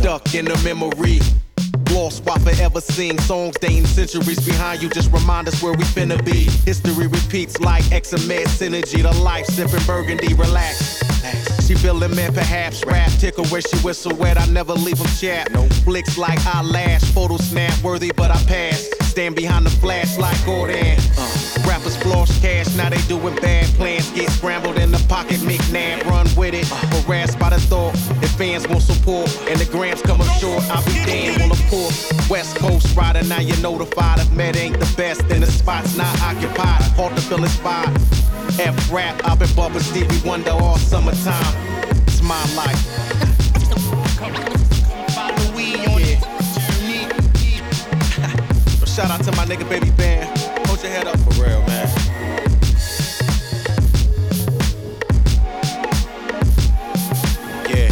stuck in the memory. Lost while forever sing songs dating centuries behind you. Just remind us where we finna be. History repeats like XMS synergy. The life sipping burgundy, relax. She feeling man, perhaps rap. Tickle where she whistle wet. I never leave them chat. No flicks like eyelash. Photo snap worthy, but I pass. Stand behind the flash like Gordon. Rappers floss cash, now they doing bad plans. Get scrambled in the pocket, McNabb, run with it. Harassed by the thought, if fans won't support and the grams come up short, I'll be damned on the port. West Coast rider, now you're notified. If Med ain't the best, then the spot's not occupied. Hard to fill his spot. F-rap, I've been bumping Stevie Wonder all summertime. It's my life. Shout out to my nigga Baby Band. Hold your head up for real, man. Yeah.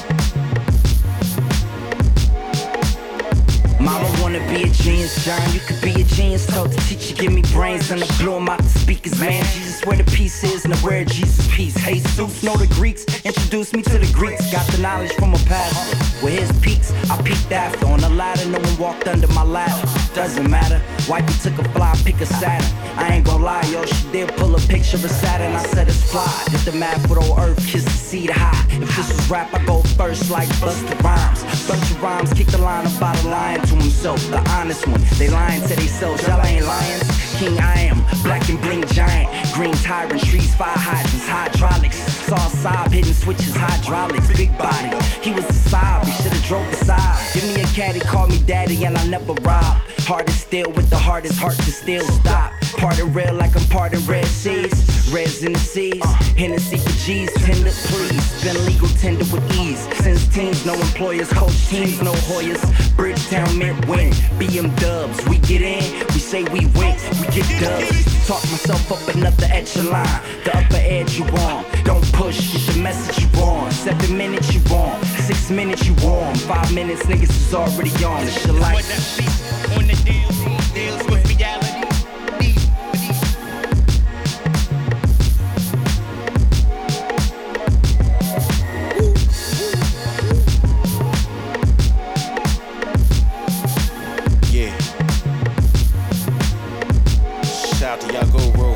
Mama wanna be a genius, John. You could be a genius. Told the teacher, give me brains, and I blow 'em out the speakers, man. Jesus, where the peace is, and where Jesus peace. Jesus, know the Greeks. Introduce me to the Greeks. Got the knowledge from a pastor. With his peaks, I peeked after. On the ladder, no one walked under my ladder. Doesn't matter. Wifey took a fly, pick a Saturn. I ain't gon' lie, yo, she did pull a picture of Saturn. I said it's fly. Did the math with old Earth, kiss the seed high. If this was rap, I go first like Busta Rhymes. Bunch of rhymes, kick the line about a lion to himself. The honest one, they lying to themselves. Y'all ain't lions. King I am, black and bling giant. Green tyrant, trees, fire hydrants, hydraulics. Saw Saab hitting switches, hydraulics, big body. He was a Saab, he should've drove the Saab. Give me a caddy, call me daddy, and I never rob. Heart is still with the hardest heart to still stop. Parting real like I'm parting Red Seas. Reds in the seas, Hennessy for G's, tender please. Been legal tender with ease. Since teens, no employers, coach teams, no Hoyas. Bridgetown, mid-win, BM dubs. We get in, we say we win, we get dubs. Talk myself up another echelon. The upper edge you want. Don't push, get the message you want. 7 minutes you want, 6 minutes you warm. 5 minutes, niggas is already on. It's your life. On the deals with reality. Yeah. Shout out to Yago Road.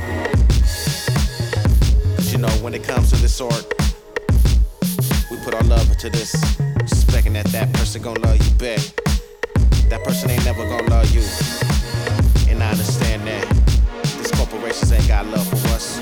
Cause you know, when it comes to this art, we put our love into this, expecting that person gon' love you back. That person ain't never gonna love you. And I understand that these corporations ain't got love for us.